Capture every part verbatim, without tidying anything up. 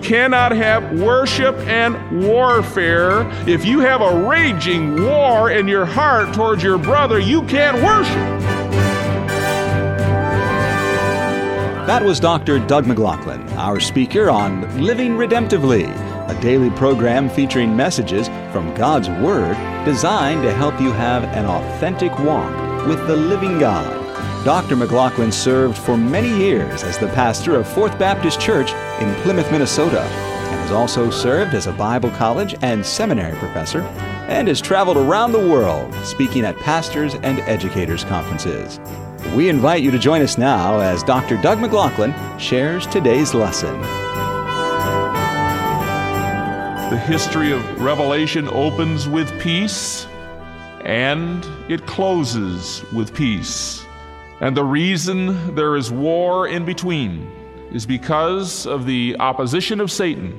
cannot have worship and warfare. If you have a raging war in your heart towards your brother, you can't worship. That was Doctor Doug McLaughlin, our speaker on Living Redemptively, a daily program featuring messages from God's Word designed to help you have an authentic walk with the living God. Doctor McLaughlin served for many years as the pastor of Fourth Baptist Church in Plymouth, Minnesota, and has also served as a Bible college and seminary professor, and has traveled around the world speaking at pastors' and educators' conferences. We invite you to join us now as Doctor Doug McLaughlin shares today's lesson. The history of Revelation opens with peace, and it closes with peace. And the reason there is war in between is because of the opposition of Satan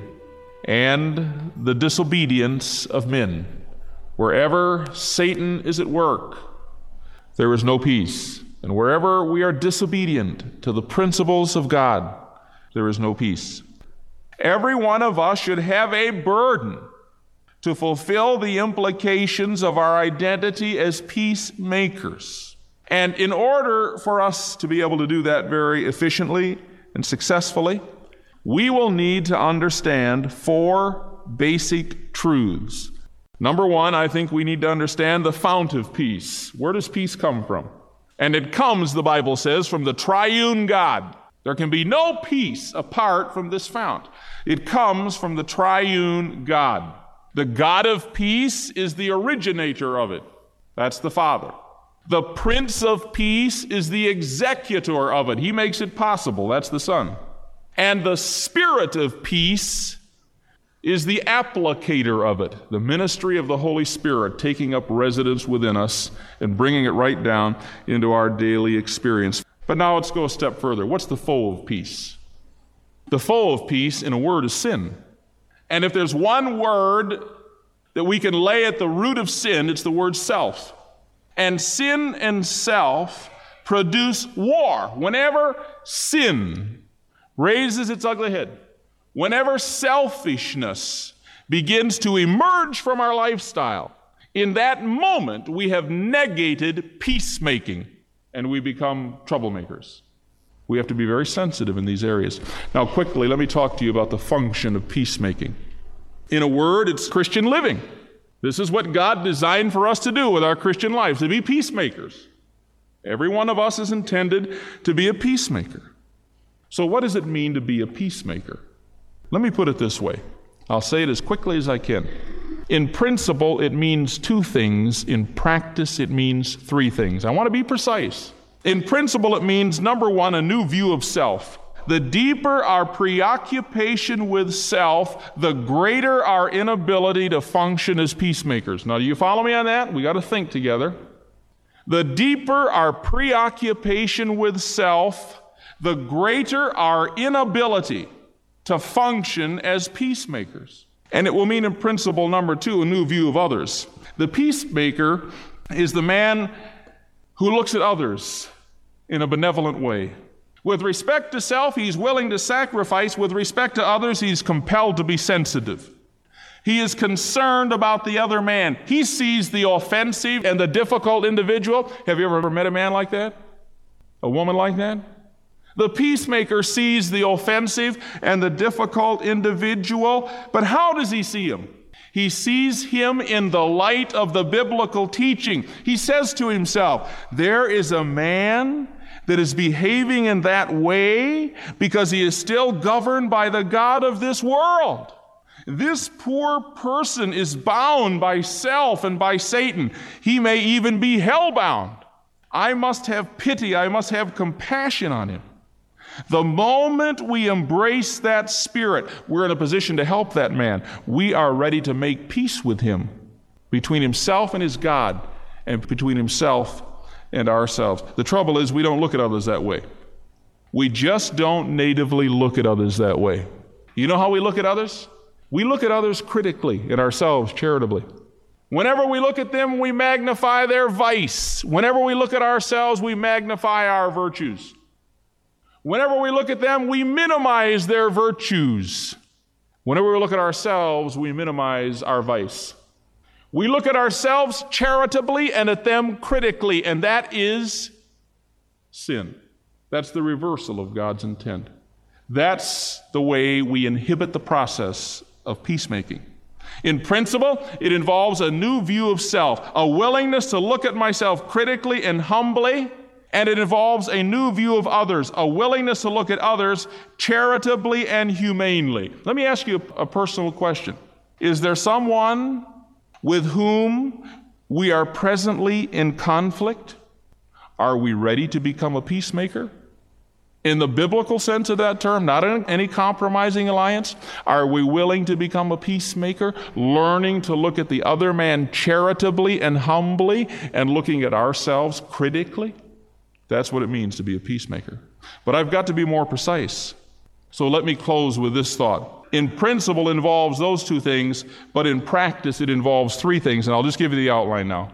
and the disobedience of men. Wherever Satan is at work, there is no peace. And wherever we are disobedient to the principles of God, there is no peace. Every one of us should have a burden to fulfill the implications of our identity as peacemakers. And in order for us to be able to do that very efficiently and successfully, we will need to understand four basic truths. Number one, I think we need to understand the fount of peace. Where does peace come from? And it comes, the Bible says, from the triune God. There can be no peace apart from this fount. It comes from the triune God. The God of peace is the originator of it. That's the Father. The Prince of Peace is the executor of it. He makes it possible. That's the Son. And the Spirit of Peace is the applicator of it, the ministry of the Holy Spirit taking up residence within us and bringing it right down into our daily experience. But now let's go a step further. What's the foe of peace? The foe of peace, in a word, is sin. And if there's one word that we can lay at the root of sin, it's the word self. And sin and self produce war. Whenever sin raises its ugly head, whenever selfishness begins to emerge from our lifestyle, in that moment we have negated peacemaking and we become troublemakers. We have to be very sensitive in these areas. Now quickly, let me talk to you about the function of peacemaking. In a word, it's Christian living. This is what God designed for us to do with our Christian life, to be peacemakers. Every one of us is intended to be a peacemaker. So what does it mean to be a peacemaker? Let me put it this way. I'll say it as quickly as I can. In principle, it means two things. In practice, it means three things. I want to be precise. In principle, it means, number one, a new view of self. The deeper our preoccupation with self, the greater our inability to function as peacemakers. Now, do you follow me on that? We got to think together. The deeper our preoccupation with self, the greater our inability to function as peacemakers. And it will mean in principle, number two, a new view of others. The peacemaker is the man who looks at others in a benevolent way. With respect to self, he's willing to sacrifice. With respect to others, he's compelled to be sensitive. He is concerned about the other man. He sees the offensive and the difficult individual. Have you ever met a man like that? A woman like that? The peacemaker sees the offensive and the difficult individual, but how does he see him? He sees him in the light of the biblical teaching. He says to himself, there is a man that is behaving in that way because he is still governed by the God of this world. This poor person is bound by self and by Satan. He may even be hell-bound. I must have pity. I must have compassion on him. The moment we embrace that spirit, we're in a position to help that man. We are ready to make peace with him, between himself and his God, and between himself and ourselves. The trouble is we don't look at others that way. We just don't natively look at others that way. You know how we look at others? We look at others critically, and ourselves charitably. Whenever we look at them, we magnify their vice. Whenever we look at ourselves, we magnify our virtues. Whenever we look at them, we minimize their virtues. Whenever we look at ourselves, we minimize our vice. We look at ourselves charitably and at them critically, and that is sin. That's the reversal of God's intent. That's the way we inhibit the process of peacemaking. In principle, it involves a new view of self, a willingness to look at myself critically and humbly, and it involves a new view of others, a willingness to look at others charitably and humanely. Let me ask you a personal question. Is there someone with whom we are presently in conflict? Are we ready to become a peacemaker? In the biblical sense of that term, not in any compromising alliance, are we willing to become a peacemaker, learning to look at the other man charitably and humbly and looking at ourselves critically? That's what it means to be a peacemaker. But I've got to be more precise. So let me close with this thought. In principle, it involves those two things, but in practice, it involves three things, and I'll just give you the outline now.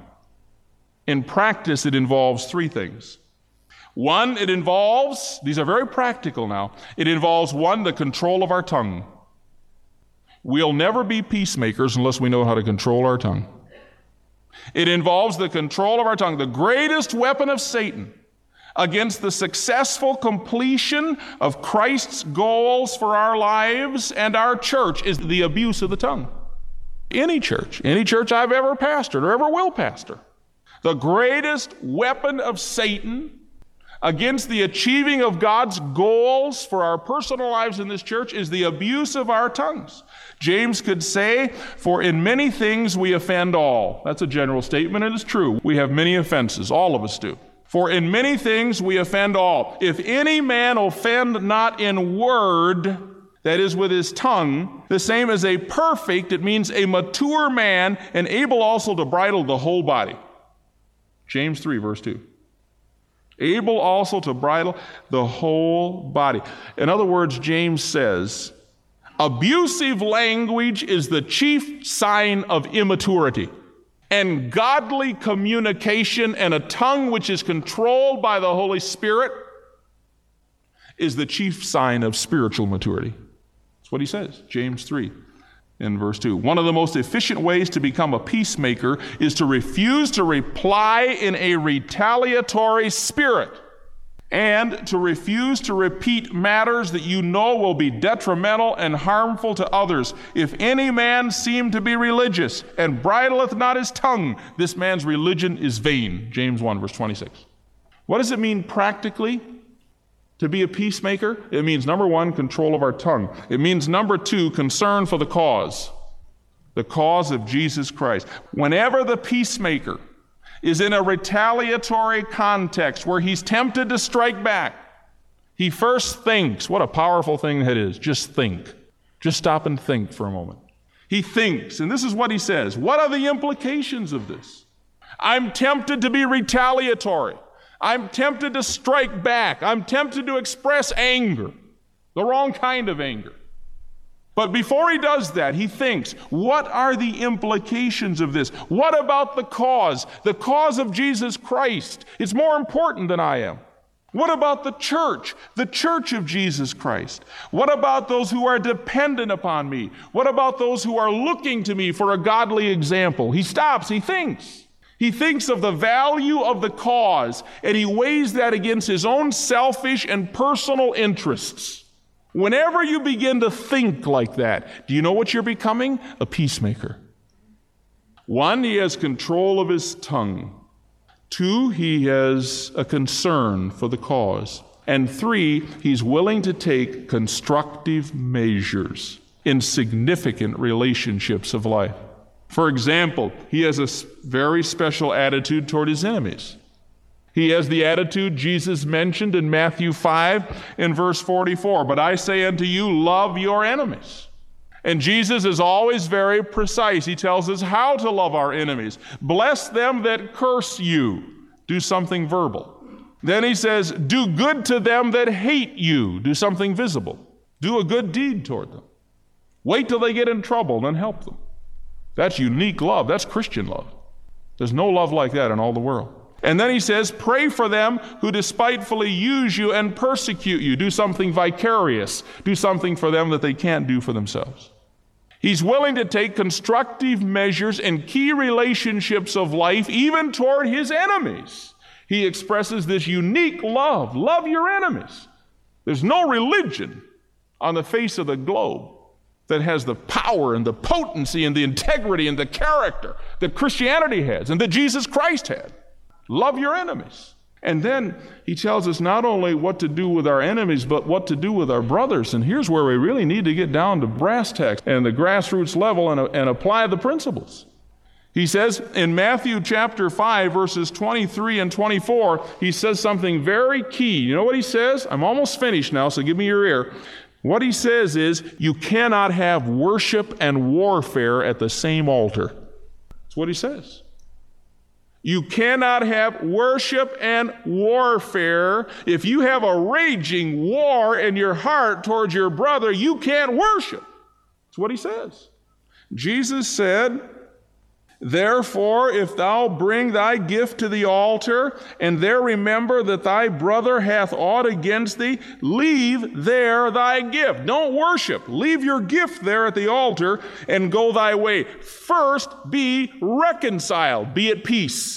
In practice, it involves three things. One, it involves, these are very practical now, it involves, one, the control of our tongue. We'll never be peacemakers unless we know how to control our tongue. It involves the control of our tongue, the greatest weapon of Satan against the successful completion of Christ's goals for our lives and our church is the abuse of the tongue. Any church, any church I've ever pastored or ever will pastor, the greatest weapon of Satan against the achieving of God's goals for our personal lives in this church is the abuse of our tongues. James could say, for in many things we offend all. That's a general statement, and it's true. We have many offenses, all of us do. For in many things we offend all. If any man offend not in word, that is with his tongue, the same as a perfect, it means a mature man, and able also to bridle the whole body. James three, verse two. Able also to bridle the whole body. In other words, James says, abusive language is the chief sign of immaturity. And godly communication and a tongue which is controlled by the Holy Spirit is the chief sign of spiritual maturity. That's what he says, James three. In verse two, one of the most efficient ways to become a peacemaker is to refuse to reply in a retaliatory spirit and to refuse to repeat matters that you know will be detrimental and harmful to others. If any man seem to be religious and bridleth not his tongue, this man's religion is vain. James one, verse twenty-six. What does it mean practically to be a peacemaker? It means, number one, control of our tongue. It means, number two, concern for the cause, the cause of Jesus Christ. Whenever the peacemaker is in a retaliatory context where he's tempted to strike back, he first thinks. What a powerful thing that is. Just think. Just stop and think for a moment. He thinks, and this is what he says. What are the implications of this? I'm tempted to be retaliatory. I'm tempted to strike back. I'm tempted to express anger, the wrong kind of anger. But before he does that, he thinks, what are the implications of this? What about the cause? The cause of Jesus Christ. It's more important than I am. What about the church? The church of Jesus Christ. What about those who are dependent upon me? What about those who are looking to me for a godly example? He stops, he thinks. He thinks of the value of the cause, and he weighs that against his own selfish and personal interests. Whenever you begin to think like that, do you know what you're becoming? A peacemaker. One, he has control of his tongue. Two, he has a concern for the cause. And three, he's willing to take constructive measures in significant relationships of life. For example, he has a very special attitude toward his enemies. He has the attitude Jesus mentioned in Matthew five in verse forty-four. But I say unto you, love your enemies. And Jesus is always very precise. He tells us how to love our enemies. Bless them that curse you. Do something verbal. Then he says, do good to them that hate you. Do something visible. Do a good deed toward them. Wait till they get in trouble, then help them. That's unique love. That's Christian love. There's no love like that in all the world. And then he says, pray for them who despitefully use you and persecute you. Do something vicarious. Do something for them that they can't do for themselves. He's willing to take constructive measures in key relationships of life, even toward his enemies. He expresses this unique love. Love your enemies. There's no religion on the face of the globe that has the power and the potency and the integrity and the character that Christianity has and that Jesus Christ had. Love your enemies. And then he tells us not only what to do with our enemies, but what to do with our brothers. And here's where we really need to get down to brass tacks and the grassroots level and, and apply the principles. He says in Matthew chapter five, verses twenty-three and twenty-four, he says something very key. You know what he says? I'm almost finished now, so give me your ear. What he says is, you cannot have worship and warfare at the same altar. That's what he says. You cannot have worship and warfare. If you have a raging war in your heart towards your brother, you can't worship. That's what he says. Jesus said, therefore, if thou bring thy gift to the altar, and there remember that thy brother hath aught against thee, leave there thy gift. Don't worship. Leave your gift there at the altar and go thy way. First, be reconciled. Be at peace.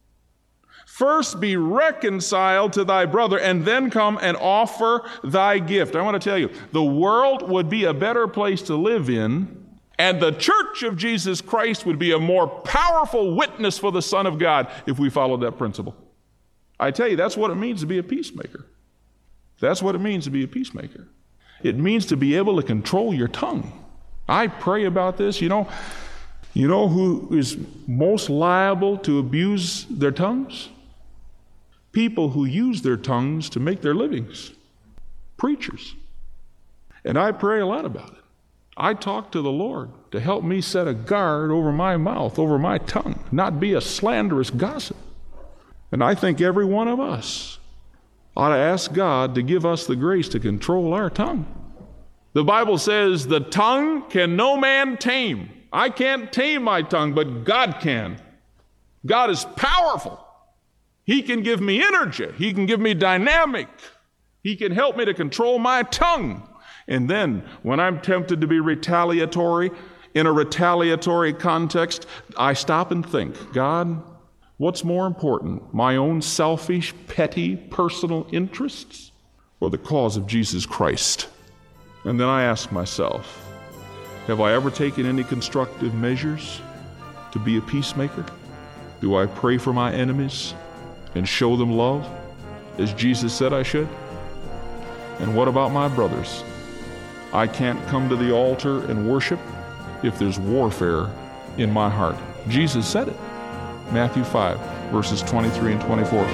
First, be reconciled to thy brother, and then come and offer thy gift. I want to tell you, the world would be a better place to live in, and the church of Jesus Christ would be a more powerful witness for the Son of God if we followed that principle. I tell you, that's what it means to be a peacemaker. That's what it means to be a peacemaker. It means to be able to control your tongue. I pray about this. You know, you know who is most liable to abuse their tongues? People who use their tongues to make their livings. Preachers. And I pray a lot about it. I talk to the Lord to help me set a guard over my mouth, over my tongue, not be a slanderous gossip. And I think every one of us ought to ask God to give us the grace to control our tongue. The Bible says, the tongue can no man tame. I can't tame my tongue, but God can. God is powerful. He can give me energy. He can give me dynamic. He can help me to control my tongue. And then, when I'm tempted to be retaliatory, in a retaliatory context, I stop and think, God, what's more important, my own selfish, petty, personal interests, or the cause of Jesus Christ? And then I ask myself, have I ever taken any constructive measures to be a peacemaker? Do I pray for my enemies and show them love, as Jesus said I should? And what about my brothers? I can't come to the altar and worship if there's warfare in my heart. Jesus said it. Matthew five, verses twenty-three and twenty-four.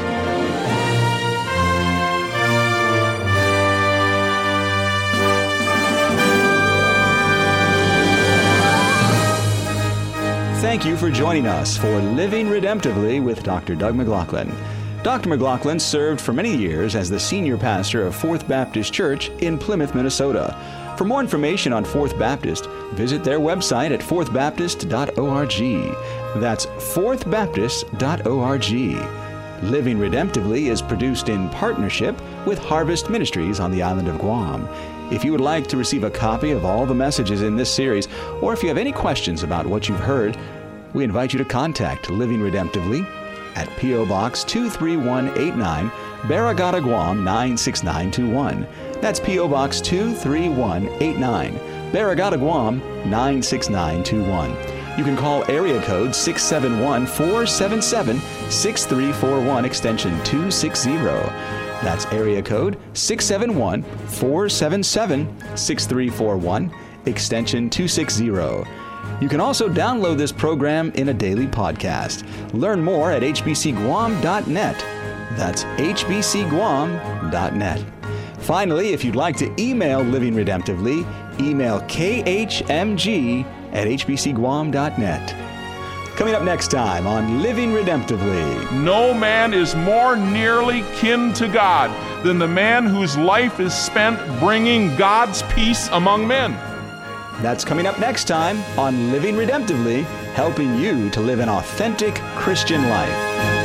Thank you for joining us for Living Redemptively with Doctor Doug McLaughlin. Doctor McLaughlin served for many years as the senior pastor of Fourth Baptist Church in Plymouth, Minnesota. For more information on Fourth Baptist, visit their website at fourth baptist dot org. That's fourth baptist dot org. Living Redemptively is produced in partnership with Harvest Ministries on the island of Guam. If you would like to receive a copy of all the messages in this series, or if you have any questions about what you've heard, we invite you to contact Living Redemptively at P O. Box two three one eight nine, Barragata, Guam nine six nine two one. That's P O. Box two three one eight nine, Barragata, Guam nine six nine two one. You can call area code six seven one, four seven seven, six three four one, extension two sixty. That's area code six seven one, four seven seven, six three four one, extension two sixty. You can also download this program in a daily podcast. Learn more at h b c guam dot net. That's h b c guam dot net. Finally, if you'd like to email Living Redemptively, email k h m g at h b c guam dot net. Coming up next time on Living Redemptively. No man is more nearly kin to God than the man whose life is spent bringing God's peace among men. That's coming up next time on Living Redemptively, helping you to live an authentic Christian life.